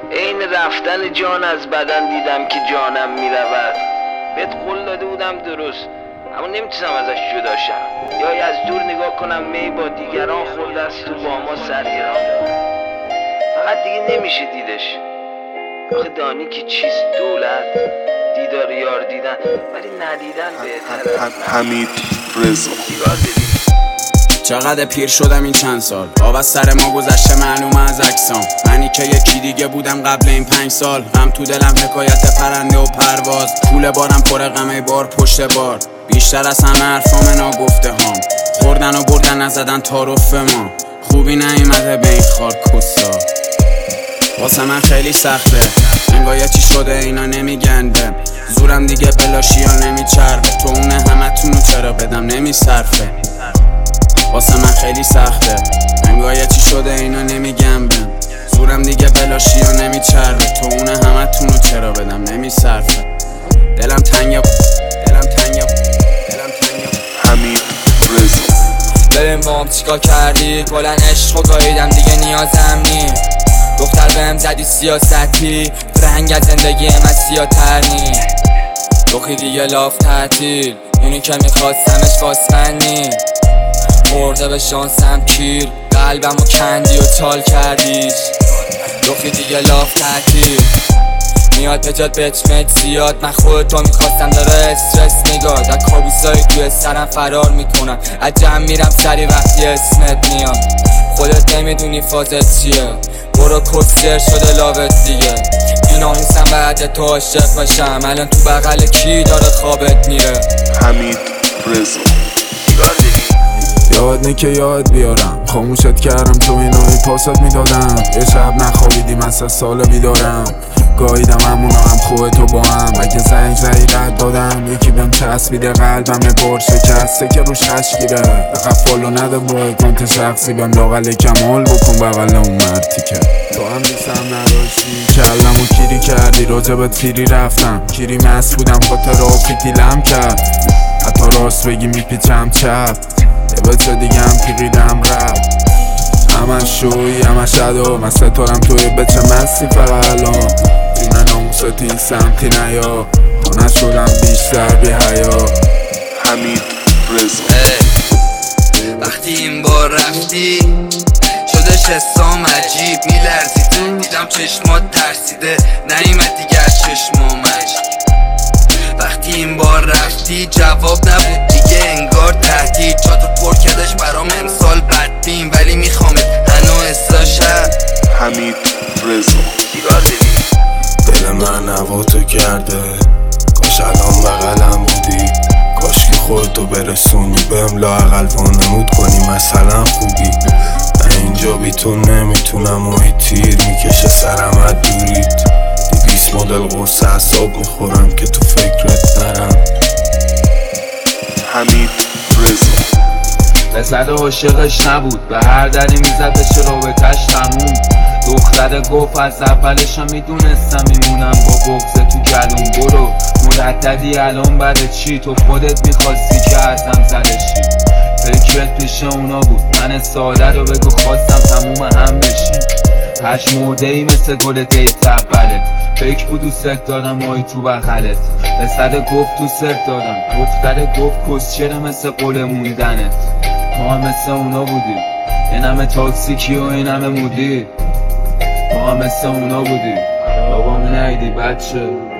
عین رفتن جان از بدن دیدم که جانم میرود. بهت قول داده بودم درست، اما نمیتونم ازش جدا شم. یا از دور نگاه کنم می با دیگران خورده است تو با ما سرگران دارم. فقط دیگه نمیشه دیدش. آخه دانی که چیست دولت، دیدار یار دیدن ولی ندیدن بهتره. حمید رضا. چقدر پیر شدم این چند سال، آب از سر ما گذشته معلومه از اجسام. منی که یکی دیگه بودم قبل این 5 سال. غم تو دلم حکایت پرنده و پرواز. پول بارم پر غمه بار پشت بار. بیشتر از همه حرفام ناگفته هام. خوردن و بردن نزدن تعارف ما. خوبی نیومده به این خاک کسا. واسه من خیلی سخته، انگار چی شده اینا نمیگنده. زورم دیگه بلاشی یا نمیچربه. تو اونه همه تونو چرا بدم نمیصرفه. واسه من خیلی سخته، انگار چی شده اینا نمیگم بهم. زورم دیگه بلاشی یا نمیچربه. تو اونه همه تونو چرا بدم نمیصرفه. دلم تنگه حمید رضا. ببین با هم چیکار کردی، کلن عشق و گاهیدم دیگه نیازم نی. دختر بهم زدی سیاستی، فرهنگ از زندگی من سیاتر نی. روخی دیگه لاف تعطیل، اونی که میخواستمش واسمنی. مرده به شانسم کیر، قلبمو کندی و چال کردیش. روخی دیگه لاف تعطیل، میاد به جاد بچمت زیاد. من خودتو میخواستم داره استرس نگاه. در کابوسایی توی سرم فرار میکنم، از جمع میرم سری وقتی اسمت میاد. خودت نمیدونی فازت چیه، برو کسر شده لاوت دیگه. بیناموسم بعد تو عاشق باشم، الان تو بغل کی داره خوابت میره. حمید رضا. یاد نی که یاد بیارم، خاموشت کردم تو اینایی پاست میدادم. یه شب نخوابیدی من 3 سال بیدارم. گاهیدم همونا هم خوبه تو با هم. اگه زنگ زدی رد دادم، یکی بهم چسبیده قلبم یه بار شکسته که روش خشگیره. فقط فالو نده با اکانت شخصی بهم لاغل کمال بکن بغل اون مردی که تو هم دوستم نداشتی. کلمو کیری کردی، راجبت فیری رفتم. کیری مست بودم خاطر و فیتیلم کرد. حتی راست بگی میپیچم چپ، یه بچه دیگه هم پیقیدم رب. همش شوی همش عدا، من ستارم توی بچه مستی فقط الان. جون ناموست این سمتی نیا، تا نشدم بیشتر بی حیا. حمید رضا. وقتی این بار رفتی شدش حسام عجیب میلرزید. دیدم چشمات ترسیده نیمد دیگر چشمامش. وقتی این بار رفتی جواب نبود دیگه انگار تهدید. جاتو پر کردش برام امسال بدبین، ولی میخوامت هنو استاشم. حمید رضا. دل من نواتو کرده، کاش الان بغلم بودی. کاش که خودتو برسونی بهم، لااقل وانمود کنی مثلا خوبی. من اینجا بی تو نمیتونم و تیر میکشه سرم از دورید. 200 مدل قرص اعصاب میخورم که تو فکرت نرم. حمید رضا. رسد عاشقش نبود، به هر دری میزدش رابطش تموم. دختر گفت از اولشم میدونستم میمونم با بغض تو گلوم. برو مرددی الان بعد چی، تو خودت میخواستی که ازم زدشی. فکرت پیش اونا بود، من ساده رو بگو خواستم تموم هم بشیم. هش مرده ای مثل گل دیت تقبلت، فکر بود دوست دارم مایی تو بغلت. رسد گفت دوست دارم، دختر گفت کسچره مثل قول موندنت. ما هم مثل اونا بودیم، این همه تاکسیکی و این همه مودی. ما هم مثل اونا بودیم، بابامو ندیدی بچه.